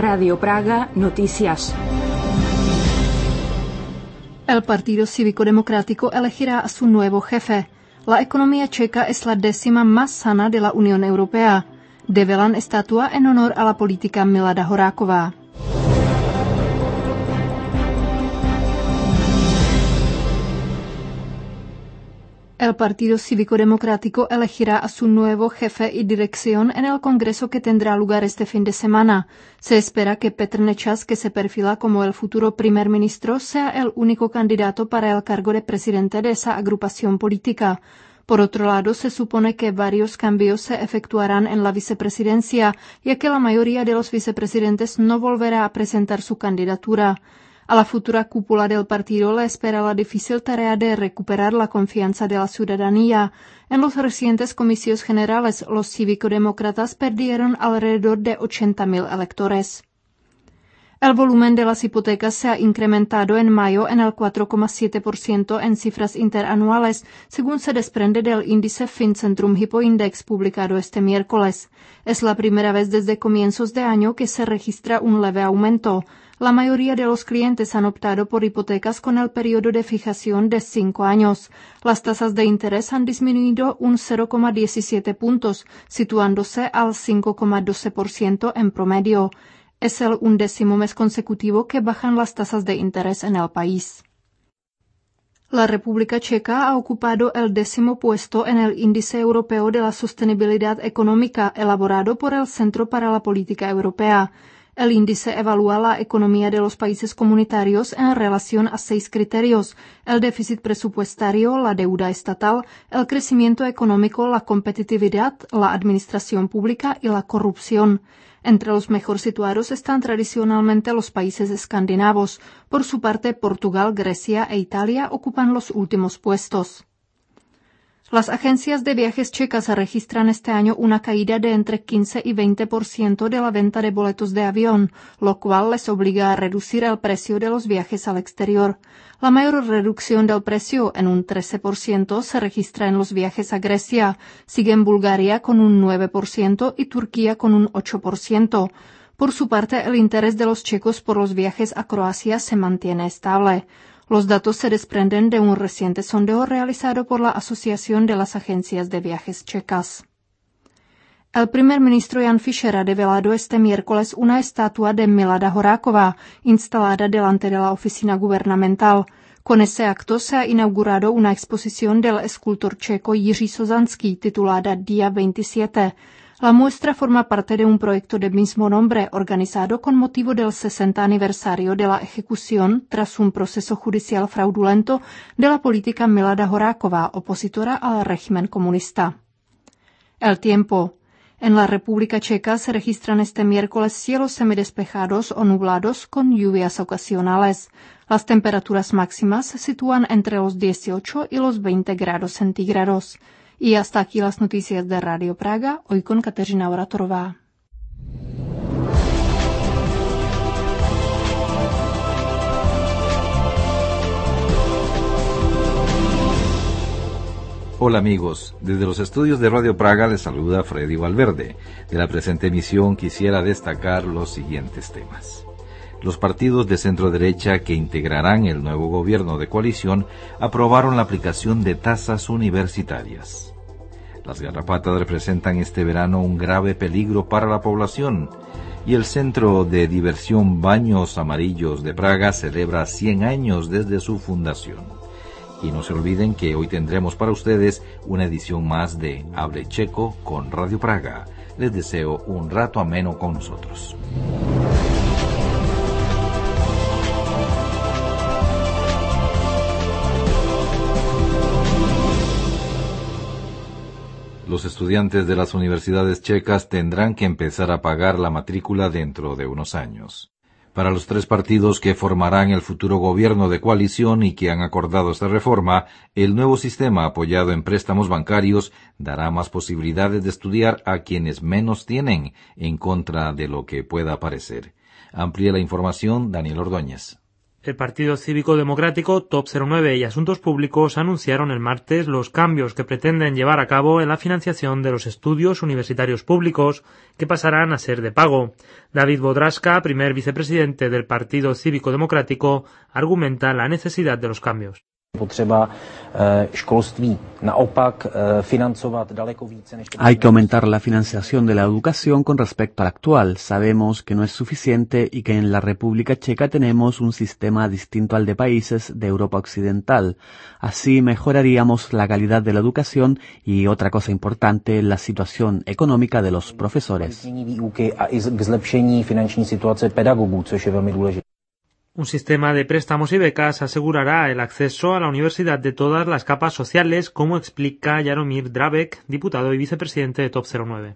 Radio Praga, noticias. El Partido Cívico-Democrático elegirá a su nuevo jefe. La economía checa es la 10ª más sana de la Unión Europea. Develan estatua en honor a la política Milada Horáková. El Partido Cívico-Democrático elegirá a su nuevo jefe y dirección en el Congreso que tendrá lugar este fin de semana. Se espera que Petr Nečas, que se perfila como el futuro primer ministro, sea el único candidato para el cargo de presidente de esa agrupación política. Por otro lado, se supone que varios cambios se efectuarán en la vicepresidencia, ya que la mayoría de los vicepresidentes no volverá a presentar su candidatura. A la futura cúpula del partido le espera la difícil tarea de recuperar la confianza de la ciudadanía. En los recientes comicios generales, los cívico-demócratas perdieron alrededor de 80.000 electores. El volumen de las hipotecas se ha incrementado en mayo en el 4,7% en cifras interanuales, según se desprende del índice Fincentrum Hypoindex publicado este miércoles. Es la primera vez desde comienzos de año que se registra un leve aumento. La mayoría de los clientes han optado por hipotecas con el periodo de fijación de 5 años. Las tasas de interés han disminuido un 0,17 puntos, situándose al 5,12% en promedio. Es el 11º mes consecutivo que bajan las tasas de interés en el país. La República Checa ha ocupado el 10º puesto en el Índice Europeo de la Sostenibilidad Económica elaborado por el Centro para la Política Europea. El índice evalúa la economía de los países comunitarios en relación a 6 criterios: el déficit presupuestario, la deuda estatal, el crecimiento económico, la competitividad, la administración pública y la corrupción. Entre los mejor situados están tradicionalmente los países escandinavos. Por su parte, Portugal, Grecia e Italia ocupan los últimos puestos. Las agencias de viajes checas registran este año una caída de entre 15 y 20% de la venta de boletos de avión, lo cual les obliga a reducir el precio de los viajes al exterior. La mayor reducción del precio, en un 13%, se registra en los viajes a Grecia, siguen Bulgaria con un 9% y Turquía con un 8%. Por su parte, el interés de los checos por los viajes a Croacia se mantiene estable. Los datos se desprenden de un reciente sondeo realizado por la Asociación de las Agencias de Viajes Checas. El primer ministro Jan Fischer ha develado este miércoles una estatua de Milada Horáková, instalada delante de la oficina gubernamental. Con ese acto se ha inaugurado una exposición del escultor checo Jiří Sozanský titulada Día 27. La muestra forma parte de un proyecto de mismo nombre organizado con motivo del 60 aniversario de la ejecución, tras un proceso judicial fraudulento, de la política Milada Horáková, opositora al régimen comunista. El tiempo. En la República Checa se registran este miércoles cielos semidespejados o nublados con lluvias ocasionales. Las temperaturas máximas se sitúan entre los 18 y los 20 grados centígrados. Y hasta aquí las noticias de Radio Praga, hoy con Kateřina Oratorová. Hola amigos, desde los estudios de Radio Praga les saluda Freddy Valverde. De la presente emisión quisiera destacar los siguientes temas. Los partidos de centro-derecha que integrarán el nuevo gobierno de coalición aprobaron la aplicación de tasas universitarias. Las garrapatas representan este verano un grave peligro para la población y el centro de diversión Baños Amarillos de Praga celebra 100 años desde su fundación. Y no se olviden que hoy tendremos para ustedes una edición más de Hable Checo con Radio Praga. Les deseo un rato ameno con nosotros. Los estudiantes de las universidades checas tendrán que empezar a pagar la matrícula dentro de unos años. Para los 3 partidos que formarán el futuro gobierno de coalición y que han acordado esta reforma, el nuevo sistema apoyado en préstamos bancarios dará más posibilidades de estudiar a quienes menos tienen, en contra de lo que pueda parecer. Amplía la información Daniel Ordóñez. El Partido Cívico Democrático, Top 09 y Asuntos Públicos anunciaron el martes los cambios que pretenden llevar a cabo en la financiación de los estudios universitarios públicos, que pasarán a ser de pago. David Bodraska, primer vicepresidente del Partido Cívico Democrático, argumenta la necesidad de los cambios. Hay que aumentar la financiación de la educación con respecto a la actual. Sabemos que no es suficiente y que en la República Checa tenemos un sistema distinto al de países de Europa Occidental. Así mejoraríamos la calidad de la educación y, otra cosa importante, la situación económica de los profesores. Un sistema de préstamos y becas asegurará el acceso a la universidad de todas las capas sociales, como explica Jaromír Drabek, diputado y vicepresidente de Top 09.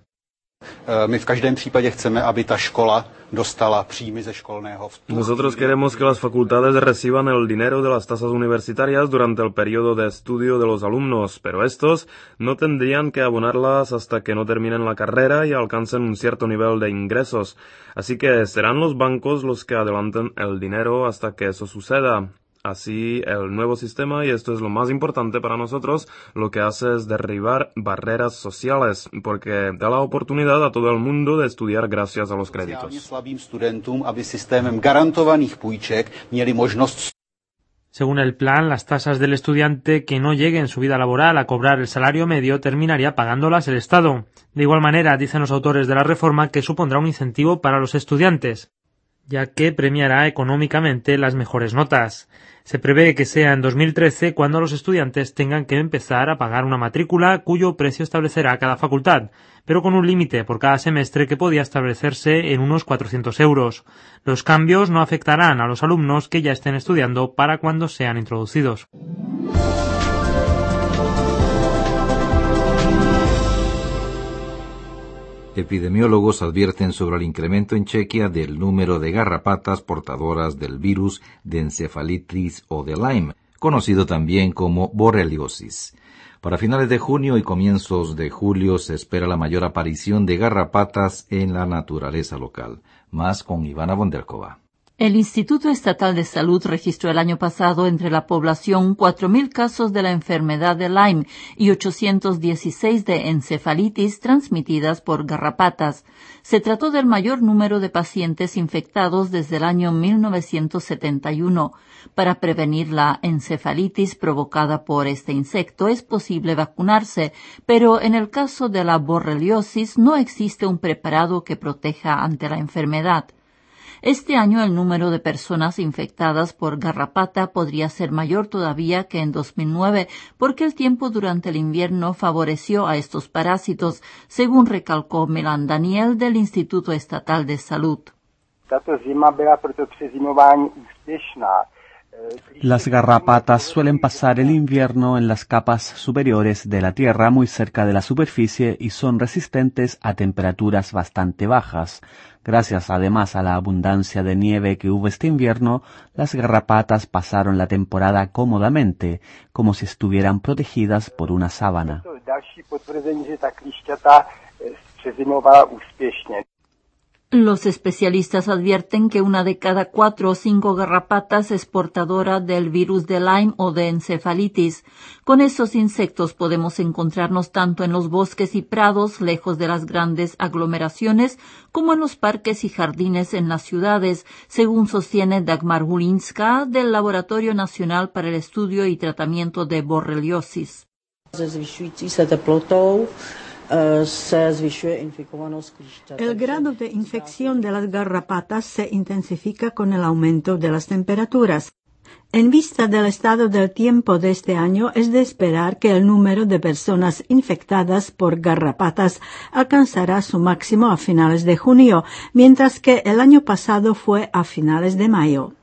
Nosotros queremos que las facultades reciban el dinero de las tasas universitarias durante el periodo de estudio de los alumnos, pero estos no tendrían que abonarlas hasta que no terminen la carrera y alcancen un cierto nivel de ingresos. Así que serán los bancos los que adelanten el dinero hasta que eso suceda. Así, el nuevo sistema, y esto es lo más importante para nosotros, lo que hace es derribar barreras sociales, porque da la oportunidad a todo el mundo de estudiar gracias a los créditos. Según el plan, las tasas del estudiante que no llegue en su vida laboral a cobrar el salario medio terminaría pagándolas el Estado. De igual manera, dicen los autores de la reforma que supondrá un incentivo para los estudiantes, ya que premiará económicamente las mejores notas. Se prevé que sea en 2013 cuando los estudiantes tengan que empezar a pagar una matrícula cuyo precio establecerá cada facultad, pero con un límite por cada semestre que podía establecerse en unos 400 euros. Los cambios no afectarán a los alumnos que ya estén estudiando para cuando sean introducidos. Epidemiólogos advierten sobre el incremento en Chequia del número de garrapatas portadoras del virus de encefalitis o de Lyme, conocido también como borreliosis. Para finales de junio y comienzos de julio se espera la mayor aparición de garrapatas en la naturaleza local. Más con Ivana Bonderkova. El Instituto Estatal de Salud registró el año pasado entre la población 4.000 casos de la enfermedad de Lyme y 816 de encefalitis transmitidas por garrapatas. Se trató del mayor número de pacientes infectados desde el año 1971. Para prevenir la encefalitis provocada por este insecto es posible vacunarse, pero en el caso de la borreliosis no existe un preparado que proteja ante la enfermedad. Este año el número de personas infectadas por garrapata podría ser mayor todavía que en 2009, porque el tiempo durante el invierno favoreció a estos parásitos, según recalcó Milan Daniel del Instituto Estatal de Salud. Las garrapatas suelen pasar el invierno en las capas superiores de la tierra muy cerca de la superficie y son resistentes a temperaturas bastante bajas. Gracias además a la abundancia de nieve que hubo este invierno, las garrapatas pasaron la temporada cómodamente, como si estuvieran protegidas por una sábana. Los especialistas advierten que una de cada 4 o 5 garrapatas es portadora del virus de Lyme o de encefalitis. Con estos insectos podemos encontrarnos tanto en los bosques y prados, lejos de las grandes aglomeraciones, como en los parques y jardines en las ciudades, según sostiene Dagmar Hulinska del Laboratorio Nacional para el Estudio y Tratamiento de Borreliosis. El grado de infección de las garrapatas se intensifica con el aumento de las temperaturas. En vista del estado del tiempo de este año, es de esperar que el número de personas infectadas por garrapatas alcanzará su máximo a finales de junio, mientras que el año pasado fue a finales de mayo.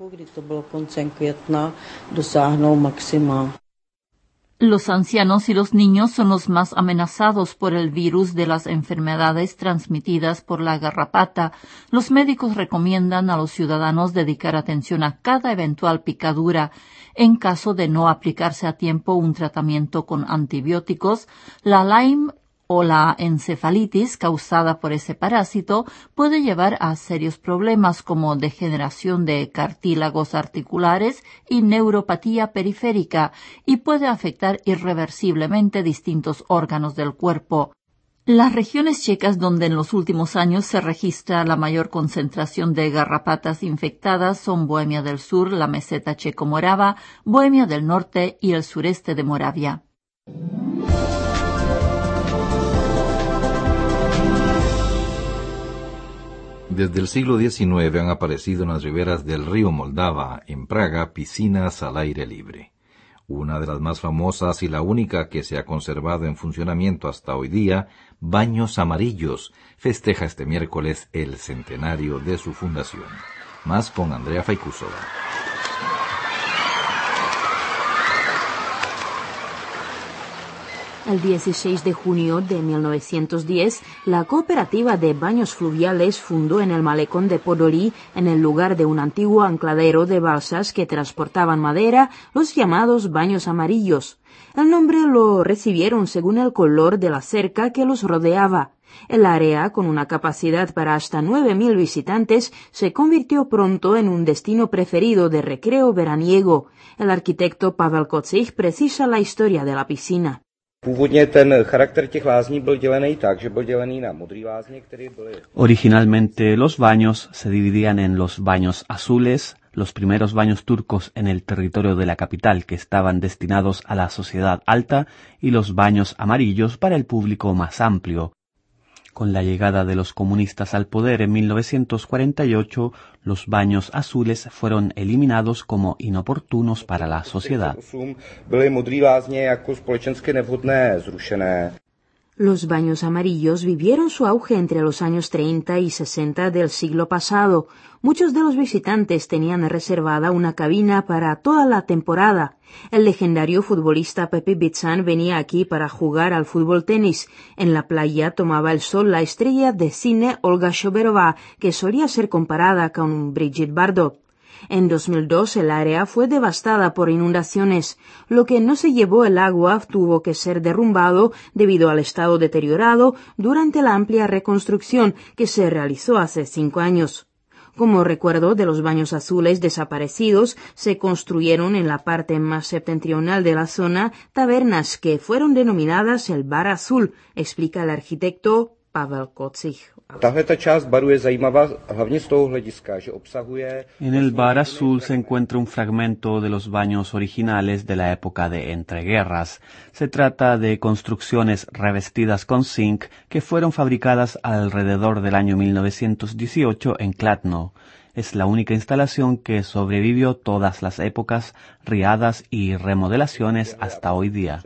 Los ancianos y los niños son los más amenazados por el virus de las enfermedades transmitidas por la garrapata. Los médicos recomiendan a los ciudadanos dedicar atención a cada eventual picadura. En caso de no aplicarse a tiempo un tratamiento con antibióticos, la Lyme o la encefalitis causada por ese parásito puede llevar a serios problemas como degeneración de cartílagos articulares y neuropatía periférica, y puede afectar irreversiblemente distintos órganos del cuerpo. Las regiones checas donde en los últimos años se registra la mayor concentración de garrapatas infectadas son Bohemia del Sur, la meseta checo-morava, Bohemia del Norte y el sureste de Moravia. Desde el siglo XIX han aparecido en las riberas del río Moldava, en Praga, piscinas al aire libre. Una de las más famosas y la única que se ha conservado en funcionamiento hasta hoy día, Baños Amarillos, festeja este miércoles el centenario de su fundación. Más con Andrea Faicusova. El 16 de junio de 1910, la cooperativa de baños fluviales fundó en el malecón de Podolí, en el lugar de un antiguo ancladero de balsas que transportaban madera, los llamados baños amarillos. El nombre lo recibieron según el color de la cerca que los rodeaba. El área, con una capacidad para hasta 9.000 visitantes, se convirtió pronto en un destino preferido de recreo veraniego. El arquitecto Pavel Kocich precisa la historia de la piscina. Originalmente los baños se dividían en los baños azules, los primeros baños turcos en el territorio de la capital que estaban destinados a la sociedad alta, y los baños amarillos para el público más amplio. Con la llegada de los comunistas al poder en 1948, los baños azules fueron eliminados como inoportunos para la sociedad. Los baños amarillos vivieron su auge entre los años 30 y 60 del siglo pasado. Muchos de los visitantes tenían reservada una cabina para toda la temporada. El legendario futbolista Pepe Bican venía aquí para jugar al fútbol tenis. En la playa tomaba el sol la estrella de cine Olga Shoberova, que solía ser comparada con Brigitte Bardot. En 2002 el área fue devastada por inundaciones. Lo que no se llevó el agua tuvo que ser derrumbado debido al estado deteriorado durante la amplia reconstrucción que se realizó hace 5 años. Como recuerdo de los baños azules desaparecidos, se construyeron en la parte más septentrional de la zona tabernas que fueron denominadas el Bar Azul, explica el arquitecto Pavel Kocich. En el Bar Azul se encuentra un fragmento de los baños originales de la época de entreguerras. Se trata de construcciones revestidas con zinc que fueron fabricadas alrededor del año 1918 en Kladno. Es la única instalación que sobrevivió todas las épocas, riadas y remodelaciones hasta hoy día.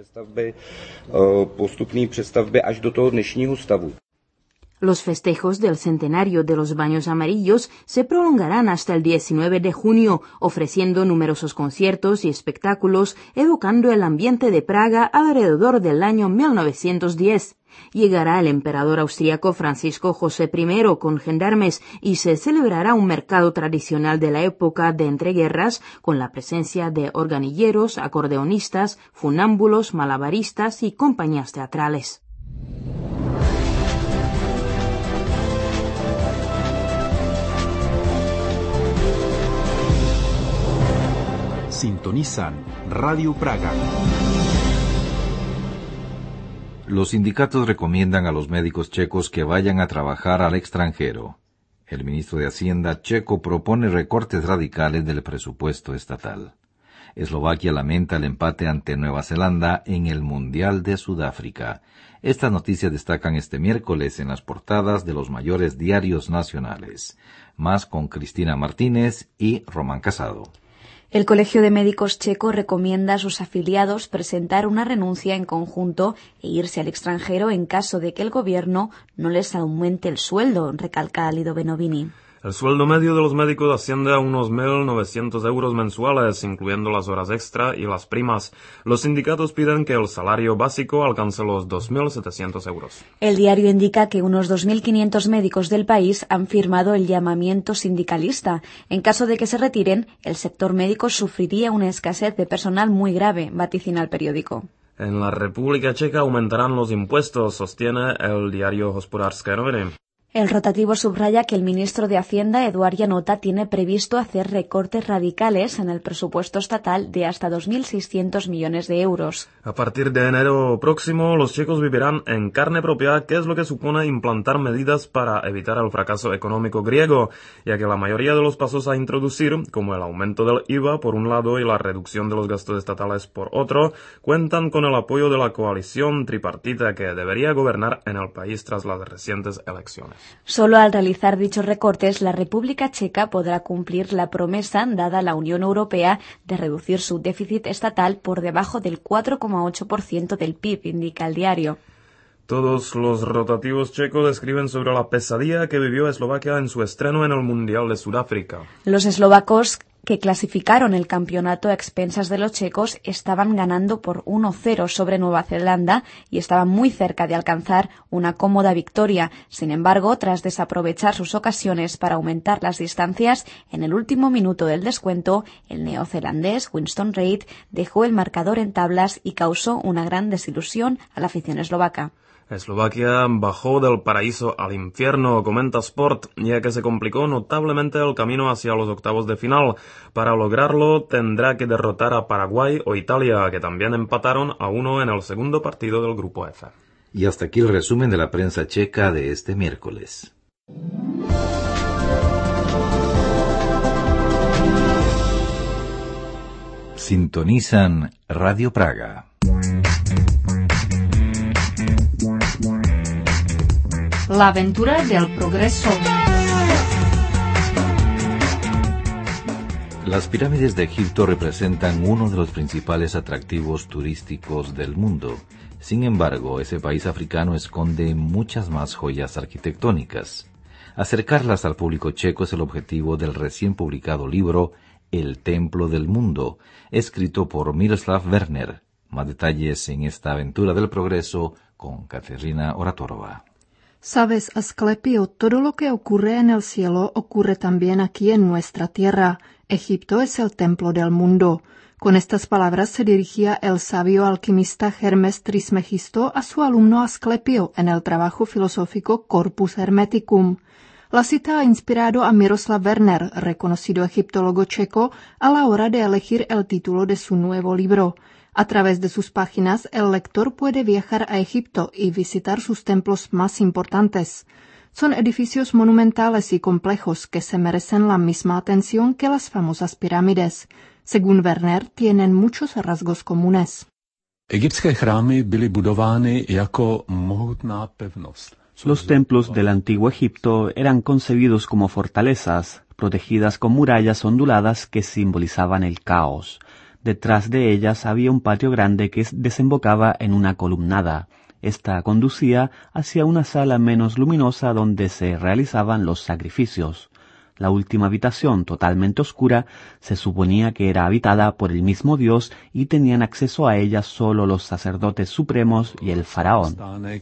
Los festejos del centenario de los baños amarillos se prolongarán hasta el 19 de junio, ofreciendo numerosos conciertos y espectáculos, evocando el ambiente de Praga alrededor del año 1910. Llegará el emperador austríaco Francisco José I con gendarmes y se celebrará un mercado tradicional de la época de entreguerras con la presencia de organilleros, acordeonistas, funámbulos, malabaristas y compañías teatrales. Sintonizan Radio Praga. Los sindicatos recomiendan a los médicos checos que vayan a trabajar al extranjero. El ministro de Hacienda checo propone recortes radicales del presupuesto estatal. Eslovaquia lamenta el empate ante Nueva Zelanda en el Mundial de Sudáfrica. Estas noticias destacan este miércoles en las portadas de los mayores diarios nacionales. Más con Cristina Martínez y Román Casado. El Colegio de Médicos checo recomienda a sus afiliados presentar una renuncia en conjunto e irse al extranjero en caso de que el gobierno no les aumente el sueldo, recalca Lido Benovini. El sueldo medio de los médicos asciende a unos 1.900 euros mensuales, incluyendo las horas extra y las primas. Los sindicatos piden que el salario básico alcance los 2.700 euros. El diario indica que unos 2.500 médicos del país han firmado el llamamiento sindicalista. En caso de que se retiren, el sector médico sufriría una escasez de personal muy grave, vaticina el periódico. En la República Checa aumentarán los impuestos, sostiene el diario Hospodářské noviny. El rotativo subraya que el ministro de Hacienda, Eduard Janota, tiene previsto hacer recortes radicales en el presupuesto estatal de hasta 2.600 millones de euros. A partir de enero próximo, los checos vivirán en carne propia, que es lo que supone implantar medidas para evitar el fracaso económico griego, ya que la mayoría de los pasos a introducir, como el aumento del IVA por un lado y la reducción de los gastos estatales por otro, cuentan con el apoyo de la coalición tripartita que debería gobernar en el país tras las recientes elecciones. Solo al realizar dichos recortes, la República Checa podrá cumplir la promesa dada a la Unión Europea de reducir su déficit estatal por debajo del 4,8% del PIB, indica el diario. Todos los rotativos checos escriben sobre la pesadilla que vivió Eslovaquia en su estreno en el Mundial de Sudáfrica. Los eslovacos que clasificaron el campeonato a expensas de los checos estaban ganando por 1-0 sobre Nueva Zelanda y estaban muy cerca de alcanzar una cómoda victoria. Sin embargo, tras desaprovechar sus ocasiones para aumentar las distancias, en el último minuto del descuento, el neozelandés Winston Reid dejó el marcador en tablas y causó una gran desilusión a la afición eslovaca. Eslovaquia bajó del paraíso al infierno, comenta Sport, ya que se complicó notablemente el camino hacia los octavos de final. Para lograrlo tendrá que derrotar a Paraguay o Italia, que también empataron a 1 en el segundo partido del Grupo F. Y hasta aquí el resumen de la prensa checa de este miércoles. Sintonizan Radio Praga. La aventura del progreso. Las pirámides de Egipto representan uno de los principales atractivos turísticos del mundo. Sin embargo, ese país africano esconde muchas más joyas arquitectónicas. Acercarlas al público checo es el objetivo del recién publicado libro El Templo del Mundo, escrito por Miroslav Werner. Más detalles en esta aventura del progreso con Katerina Oratorova. Sabes, Asclepio, todo lo que ocurre en el cielo ocurre también aquí en nuestra tierra. Egipto es el templo del mundo. Con estas palabras se dirigía el sabio alquimista Hermes Trismegisto a su alumno Asclepio en el trabajo filosófico Corpus Hermeticum. La cita ha inspirado a Miroslav Werner, reconocido egiptólogo checo, a la hora de elegir el título de su nuevo libro. A través de sus páginas, el lector puede viajar a Egipto y visitar sus templos más importantes. Son edificios monumentales y complejos que se merecen la misma atención que las famosas pirámides. Según Werner, tienen muchos rasgos comunes. Egyptské chrámy byly budovány jako mohutná pevnost. Los templos del antiguo Egipto eran concebidos como fortalezas, protegidas con murallas onduladas que simbolizaban el caos. Detrás de ellas había un patio grande que desembocaba en una columnada. Esta conducía hacia una sala menos luminosa donde se realizaban los sacrificios. La última habitación, totalmente oscura, se suponía que era habitada por el mismo Dios y tenían acceso a ella solo los sacerdotes supremos y el faraón.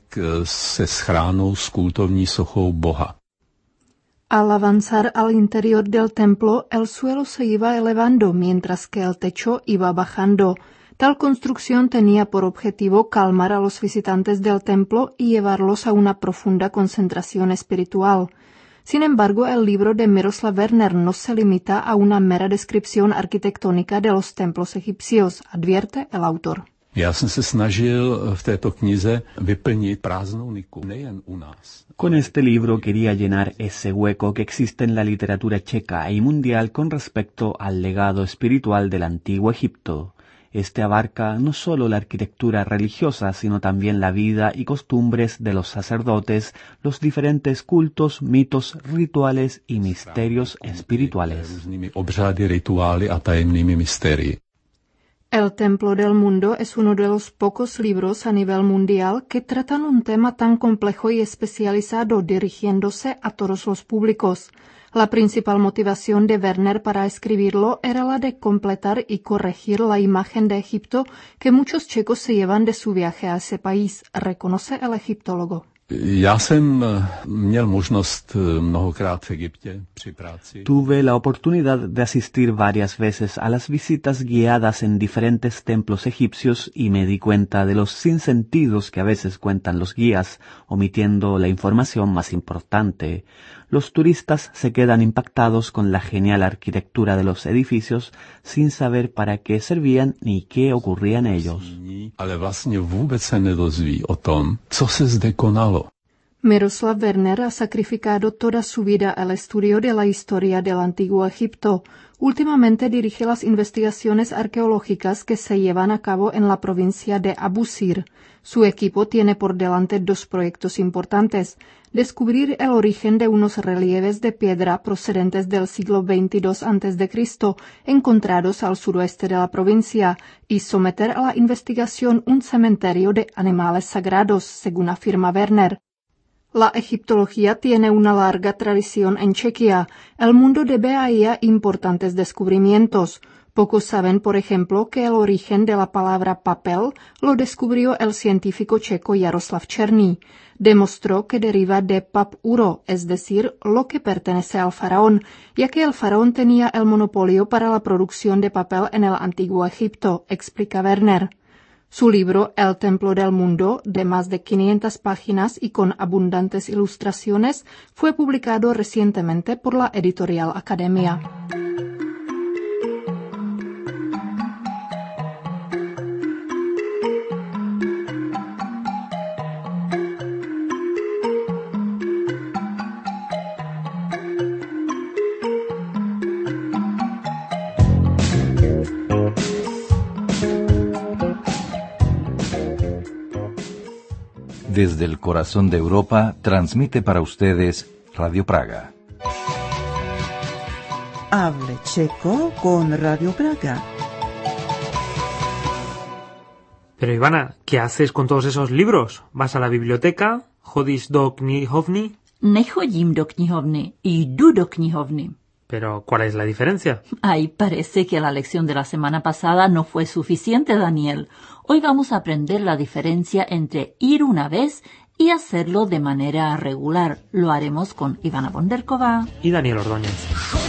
Al avanzar al interior del templo, el suelo se iba elevando mientras que el techo iba bajando. Tal construcción tenía por objetivo calmar a los visitantes del templo y llevarlos a una profunda concentración espiritual. Sin embargo, el libro de Miroslav Werner no se limita a una mera descripción arquitectónica de los templos egipcios, advierte el autor. Já jsem se snažil v této knize vyplnit prázdnou niku, nejen u nás. Con este libro quería llenar ese hueco que existe en la literatura checa y mundial con respecto al legado espiritual del antiguo Egipto. Este abarca no solo la arquitectura religiosa, sino también la vida y costumbres de los sacerdotes, los diferentes cultos, mitos, rituales y misterios espirituales. Obřady, rituály a tajemnými mysterii. El Templo del Mundo es uno de los pocos libros a nivel mundial que tratan un tema tan complejo y especializado dirigiéndose a todos los públicos. La principal motivación de Werner para escribirlo era la de completar y corregir la imagen de Egipto que muchos checos se llevan de su viaje a ese país, reconoce el egiptólogo. Já jsem měl možnost mnohokrát v Egyptě při práci. Tuve la oportunidad de asistir varias veces a las visitas guiadas en diferentes templos egipcios y me di cuenta de los sinsentidos que a veces cuentan los guías, omitiendo la información más importante. Los turistas se quedan impactados con la genial arquitectura de los edificios sin saber para qué servían ni qué ocurría en ellos. Ale vlastně vůbec se nedozví o tom, co se zde konalo. Miroslav Werner ha sacrificado toda su vida al estudio de la historia del antiguo Egipto. Últimamente dirige las investigaciones arqueológicas que se llevan a cabo en la provincia de Abu Sir. Su equipo tiene por delante dos proyectos importantes: descubrir el origen de unos relieves de piedra procedentes del siglo XXII a.C., encontrados al suroeste de la provincia, y someter a la investigación un cementerio de animales sagrados, según afirma Werner. La egiptología tiene una larga tradición en Chequia. El mundo debe a ella importantes descubrimientos. Pocos saben, por ejemplo, que el origen de la palabra papel lo descubrió el científico checo Jaroslav Černý. Demostró que deriva de papuro, es decir, lo que pertenece al faraón, ya que el faraón tenía el monopolio para la producción de papel en el antiguo Egipto, explica Werner. Su libro El Templo del Mundo, de más de 500 páginas y con abundantes ilustraciones, fue publicado recientemente por la editorial Academia. Desde el corazón de Europa, transmite para ustedes Radio Praga. Hable checo con Radio Praga. Pero Ivana, ¿qué haces con todos esos libros? ¿Vas a la biblioteca? ¿Chodíš do knihovny? Nechodím do knihovny, jdu do knihovny. Pero, ¿cuál es la diferencia? Ay, parece que la lección de la semana pasada no fue suficiente, Daniel. Hoy vamos a aprender la diferencia entre ir una vez y hacerlo de manera regular. Lo haremos con Ivana Bonderkova y Daniel Ordóñez.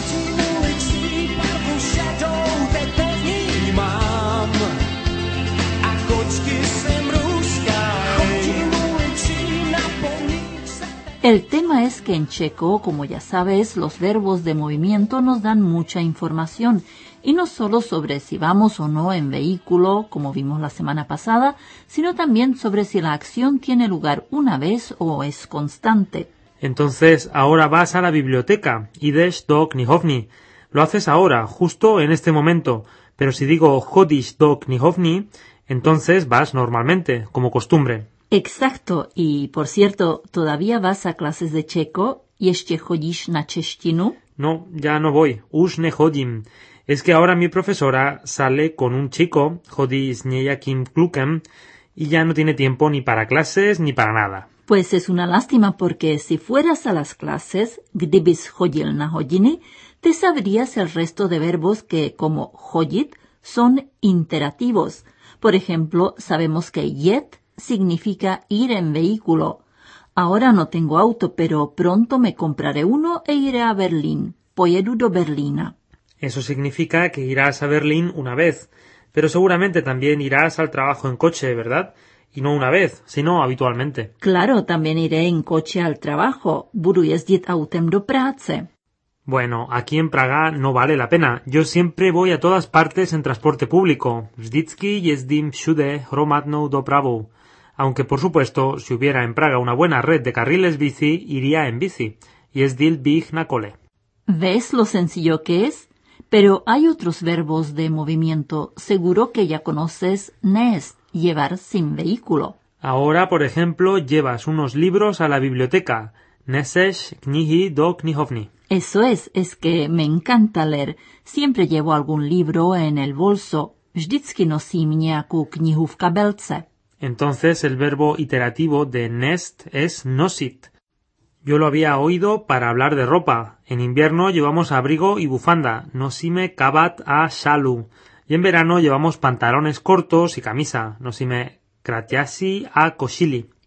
El tema es que en checo, como ya sabes, los verbos de movimiento nos dan mucha información, y no solo sobre si vamos o no en vehículo, como vimos la semana pasada, sino también sobre si la acción tiene lugar una vez o es constante. Entonces, ahora vas a la biblioteca, ideš do knihovny. Lo haces ahora, justo en este momento, pero si digo chodíš do knihovny, entonces vas normalmente, como costumbre. Exacto, y por cierto, ¿todavía vas a clases de checo? ¿Ještě chodíš na češtinu? No, ya no voy, už nechodím. Es que ahora mi profesora sale con un chico, chodí s nějakým klukem, y ya no tiene tiempo ni para clases ni para nada. Pues es una lástima porque si fueras a las clases, kdybys chodil na hodiny, te sabrías el resto de verbos que, como chodit, son interativos. Por ejemplo, sabemos que jet significa ir en vehículo. Ahora no tengo auto, pero pronto me compraré uno e iré a Berlín. Pojedu do Berlína. Eso significa que irás a Berlín una vez, pero seguramente también irás al trabajo en coche, ¿verdad? Y no una vez, sino habitualmente. Claro, también iré en coche al trabajo. Budu jezdit autem do práce. Bueno, aquí en Praga no vale la pena. Yo siempre voy a todas partes en transporte público. Vždycky jezdím všude hromadnou dopravou. Aunque, por supuesto, si hubiera en Praga una buena red de carriles bici, iría en bici. Jezdil bych na kole. ¿Ves lo sencillo que es? Pero hay otros verbos de movimiento. Seguro que ya conoces nést, llevar sin vehículo. Ahora, por ejemplo, llevas unos libros a la biblioteca. Neseš knihy do knihovny. Eso es que me encanta leer. Siempre llevo algún libro en el bolso. Vždycky nosím nějakou knihu v kabelce. Entonces el verbo iterativo de nést es nosit. Yo lo había oído para hablar de ropa. En invierno llevamos abrigo y bufanda. Nosíme kabát a šalu. Y en verano llevamos pantalones cortos y camisa. Nosíme kraťasy a košili.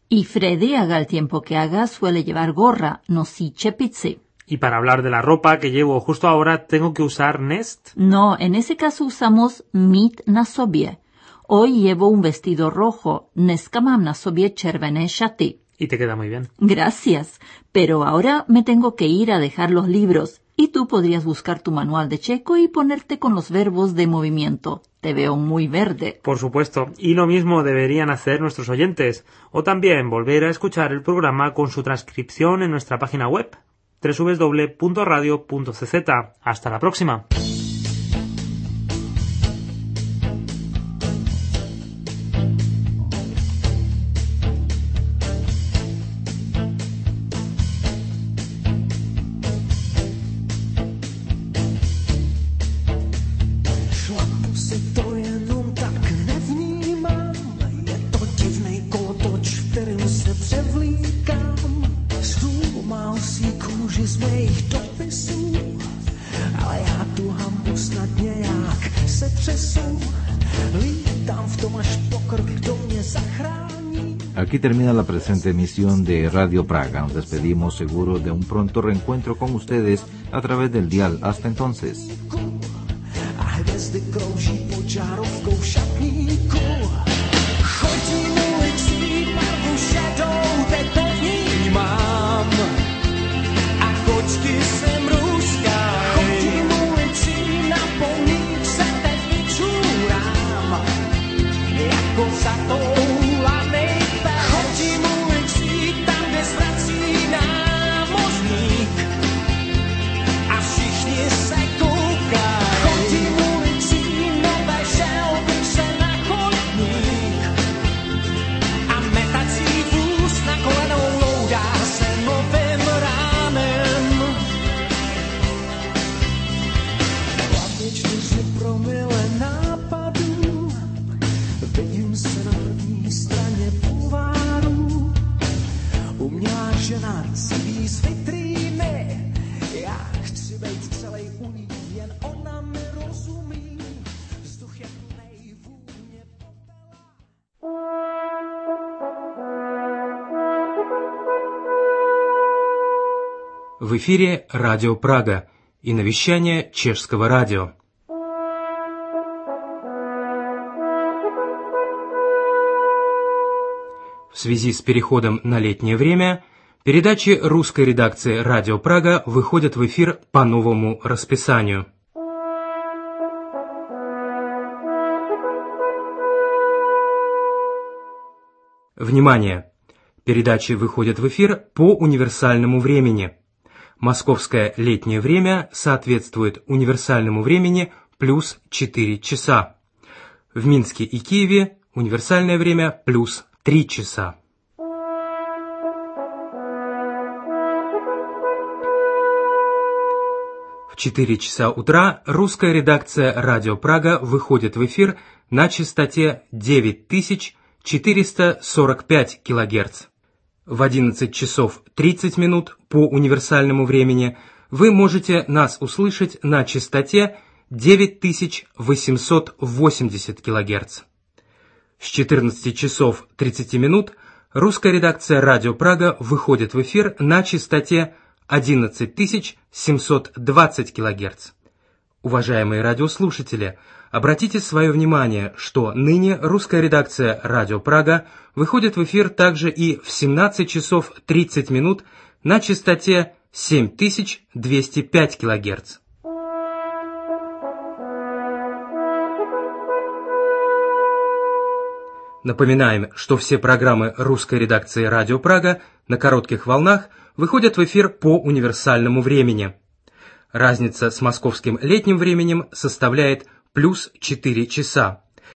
Y Freddy, haga el tiempo que haga, suele llevar gorra, nosi čepici. Y para hablar de la ropa que llevo justo ahora, ¿tengo que usar nest? No, en ese caso usamos mít na sobě. Hoy llevo un vestido rojo, dneska mám na sobě červené šaty. Y te queda muy bien. Gracias, pero ahora me tengo que ir a dejar los libros. Y tú podrías buscar tu manual de checo y ponerte con los verbos de movimiento. Te veo muy verde. Por supuesto, y lo mismo deberían hacer nuestros oyentes. O también volver a escuchar el programa con su transcripción en nuestra página web, www.radio.cz. Hasta la próxima. Aquí termina la presente emisión de Radio Praga. Nos despedimos seguros de un pronto reencuentro con ustedes a través del dial. Hasta entonces. В эфире Радио Прага и навещание Чешского радио. В связи с переходом на летнее время передачи русской редакции Радио Прага выходят в эфир по новому расписанию. Внимание! Передачи выходят в эфир по универсальному времени. Московское летнее время соответствует универсальному времени плюс 4 часа. В Минске и Киеве универсальное время плюс 3 часа. В 4 часа утра русская редакция Радио Прага выходит в эфир на частоте 9445 кГц. В 11 часов 30 минут по универсальному времени вы можете нас услышать на частоте 9880 кГц. С 14 часов 30 минут русская редакция Радио Прага выходит в эфир на частоте 11720 кГц. Уважаемые радиослушатели, обратите свое внимание, что ныне русская редакция Радио Прага выходит в эфир также и в 17 часов 30 минут на частоте 7205 кГц. Напоминаем, что все программы русской редакции Радио Прага на коротких волнах выходят в эфир по универсальному времени. Разница с московским летним временем составляет плюс 4 часа.